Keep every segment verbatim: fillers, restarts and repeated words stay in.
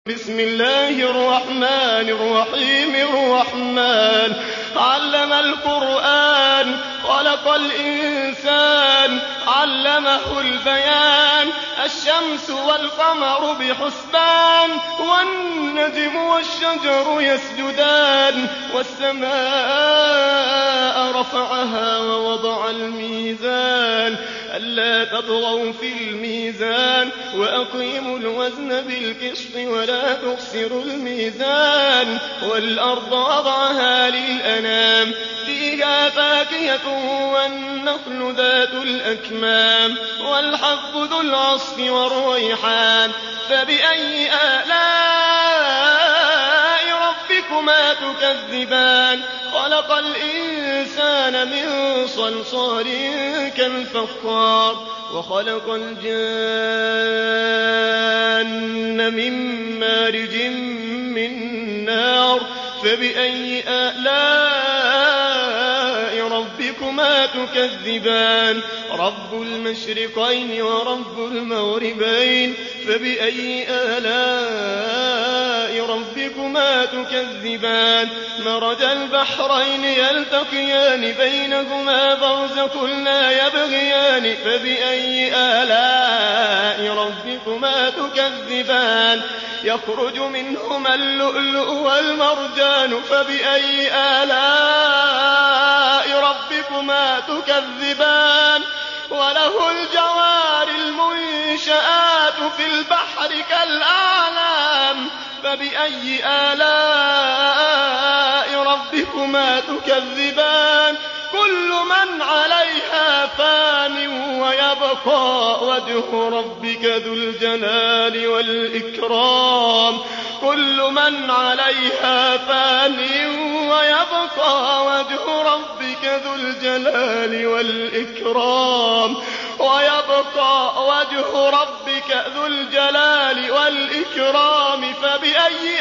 بسم الله الرحمن الرحيم الرحمن علم القرآن خلق الإنسان علمه البيان الشمس والقمر بحسبان والنجم والشجر يسجدان والسماء رفعها ووضع الميزان ألا تطغوا في الميزان وأقيموا الوزن بالقسط ولا تخسروا الميزان والأرض وضعها للأنام فيها فاكهة والنخل ذات الأكمام والحب ذو العصف والريحان فبأي آلاء ربكما تكذبان خلق الإنسان من صلصال كالفخار وخلق الجان من مارج من نار فبأي آلاء ربكما تكذبان رب المشرقين ورب المغربين فبأي آلاء ربكما تكذبان مرج البحرين يلتقيان بينهما برزخ لا يبغيان فبأي آلاء ربكما تكذبان يخرج منهما اللؤلؤ والمرجان فبأي آلاء ربكما تكذبان وله الجوار المنشآت في البحر كالأعلام فبأي آلاء ربكما تكذبان كل من عليها فان ويبقى وجه ربك ذو الجلال والإكرام كل من عليها فان ويبقى وجه ربك ذو الجلال والإكرام ويبقى وجه ربك ذو الجلال والإكرام فبأي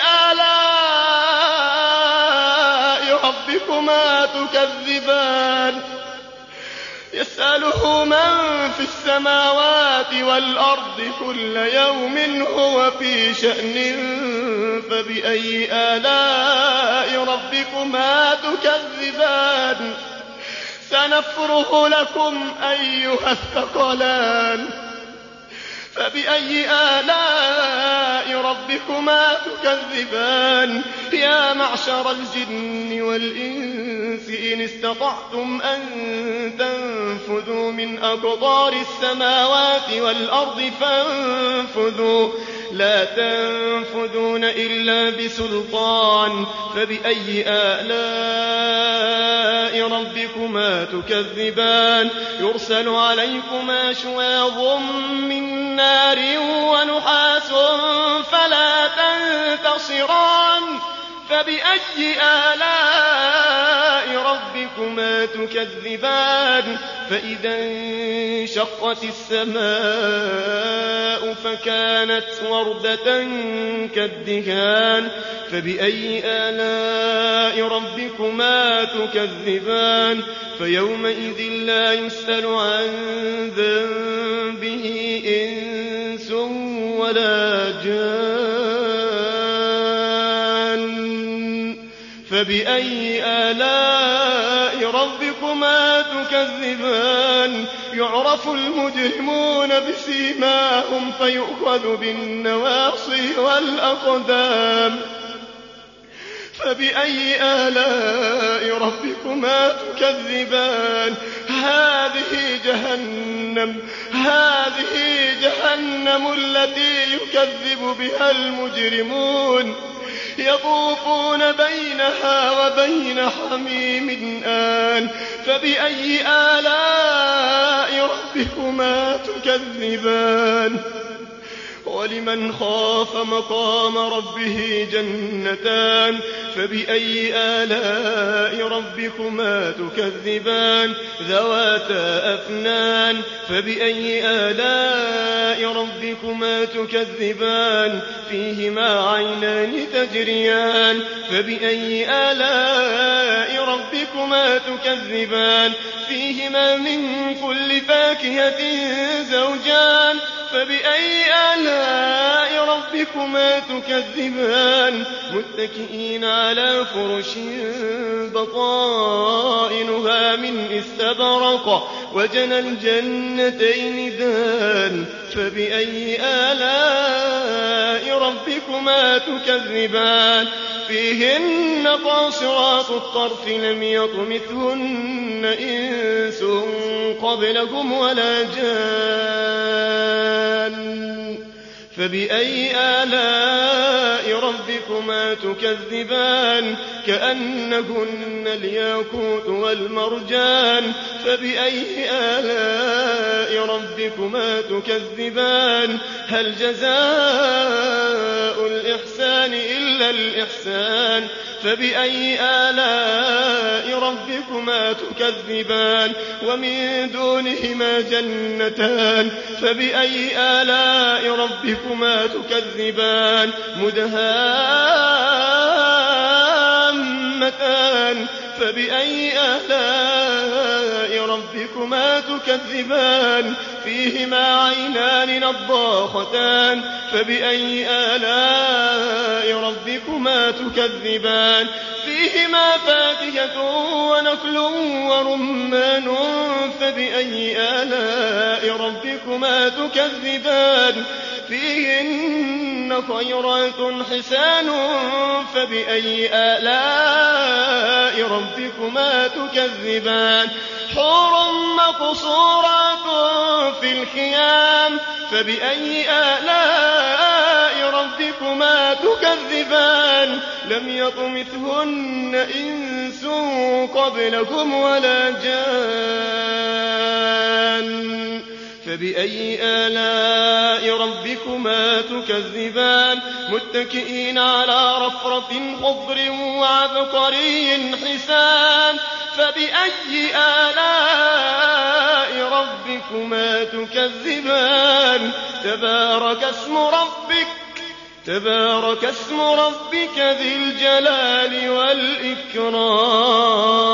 آلاء ربكما تكذبان يسأله من في السماوات والأرض كل يوم هو في شأن فبأي آلاء ربكما تكذبان سنفرغ لكم أيها الثقلان فبأي آلاء ربكما تكذبان يا معشر الجن والإنس إن استطعتم أن تنفذوا من أقطار السماوات والأرض فانفذوا لا تنفذون إلا بسلطان فبأي آلاء ربكما تكذبان يرسل عليكما شواظ من نار ونحاس فلا تنتصران فبأي آلاء ربكما تكذبان فإذا انشقت السماء فكانت وردة كالدهان فبأي آلاء ربكما تكذبان فيومئذ لا يسأل عن ذنبه إنس ولا جان فبأي آلاء ربكما تكذبان يعرف المجرمون بسيماهم فيؤخذ بالنواصي والأقدام فبأي آلاء ربكما تكذبان هذه جهنم هذه جهنم التي يكذب بها المجرمون يطوفون بينها وبين حميم آن فبأي آلاء ربكما تكذبان ولمن خاف مقام ربه جنتان فبأي آلاء ربكما تكذبان ذواتا أفنان فبأي آلاء ربكما تكذبان فيهما عينان تجريان فبأي آلاء ربكما تكذبان فيهما من كل فاكهة زوجان فبأي آلاء ربكما تكذبان متكئين على فرش بطائنها من استبرق وجنى الجنتين دان فبأي آلاء ربكما تكذبان فيهن قاصرات الطرف لم يطمثهن إنس قبلهم ولا جان فبأي آلاء ربكما تكذبان كأنهن الياقوت والمرجان فبأي آلاء ربكما تكذبان هل جزاء الإحسان إلا الإحسان فبأي آلاء ربكما تكذبان ومن دونهما جنتان فبأي آلاء ربكما تكذبان مدهامتان فبأي آلاء ربكما تكذبان فيهما عينان نضاختان فبأي آلاء ربكما تكذبان فيهما فاكهة ونخل ورمان فبأي آلاء ربكما تكذبان فيهن خيرات حسان فبأي آلاء ربكما تكذبان حور مقصورات في الخيام فبأي آلاء ربكما تكذبان لم يطمثهن إنس قبلهم ولا جان فبأي آلاء ربكما تكذبان متكئين على رفرف خضر وعبقري حسان فبأي آلاء ربكما تكذبان تبارك اسم ربك تبارك اسم ربك ذي الجلال والإكرام